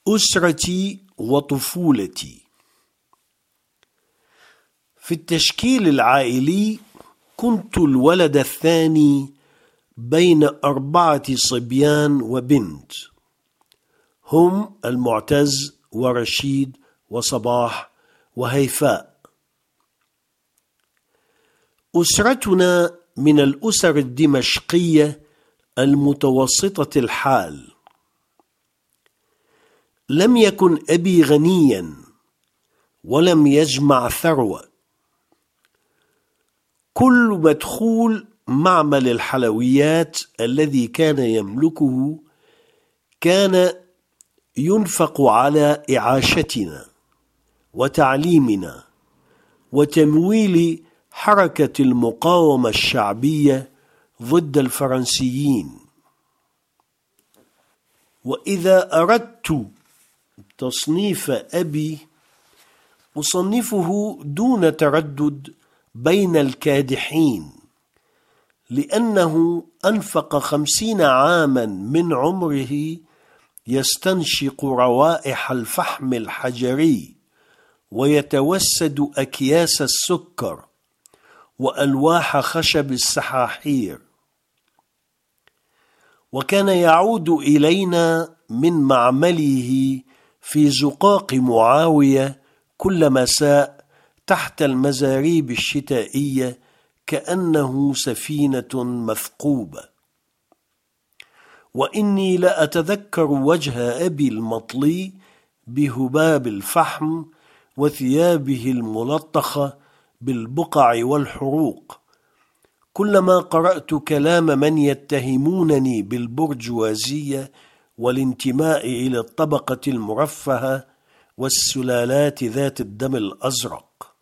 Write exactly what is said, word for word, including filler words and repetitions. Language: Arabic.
أسرتي وطفولتي. في التشكيل العائلي كنت الولد الثاني بين أربعة صبيان وبنت، هم المعتز ورشيد وصباح وهيفاء. أسرتنا من الأسر الدمشقية المتوسطة الحال. لم يكن أبي غنيا ولم يجمع ثروة. كل مدخول معمل الحلويات الذي كان يملكه كان ينفق على إعاشتنا وتعليمنا وتمويل حركة المقاومة الشعبية ضد الفرنسيين. وإذا أردت تصنيف أبي أصنفه دون تردد بين الكادحين، لأنه أنفق خمسين عاما من عمره يستنشق روائح الفحم الحجري ويتوسد أكياس السكر وألواح خشب السحاحير، وكان يعود إلينا من معمله في زقاق معاوية كل مساء تحت المزاريب الشتائية كأنه سفينة مثقوبة. وإني لأتذكر وجه أبي المطلي بهباب الفحم وثيابه الملطخة بالبقع والحروق كلما قرأت كلام من يتهمونني بالبرجوازية والانتماء إلى الطبقة المرفهة والسلالات ذات الدم الأزرق.